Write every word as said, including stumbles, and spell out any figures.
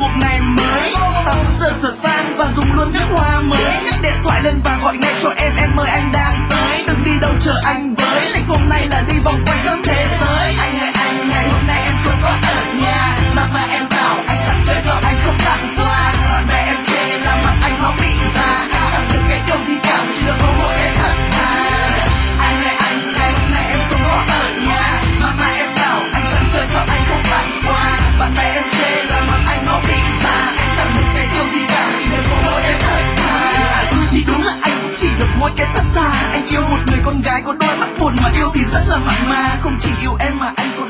một ngày mới. Tắm rửa sửa sang và dùng luôn nước hoa mới. Nhấc điện thoại lên và gọi ngay cho em, em ơi anh đang tới. Đừng đi đâu chờ anh với, lịch hôm nay là đi vòng quanh khắp thế giới. Anh ơi anh, ngày hôm nay em không có ở nhà, mà mà em bảo anh sẵn chơi sao anh không tặng quà. Bạn bè em chê là mặt anh nó bị già, anh chẳng được cái điều gì cả, chỉ được có mỗi cái thật thà. Anh ơi anh, ngày hôm nay em không có ở nhà, mà mà em bảo anh sẵn chơi sao anh không tặng quà. Bạn bè em chê là mặt anh nó bị già, anh chẳng được cái điều gì cả, chỉ được có mỗi cái thật thà. Ừ thì đúng là anh cũng chỉ được mỗi cái thật thà. Anh yêu một người con gái có đôi mắt buồn mà yêu thì rất là mặn mà. Không chỉ yêu em mà anh còn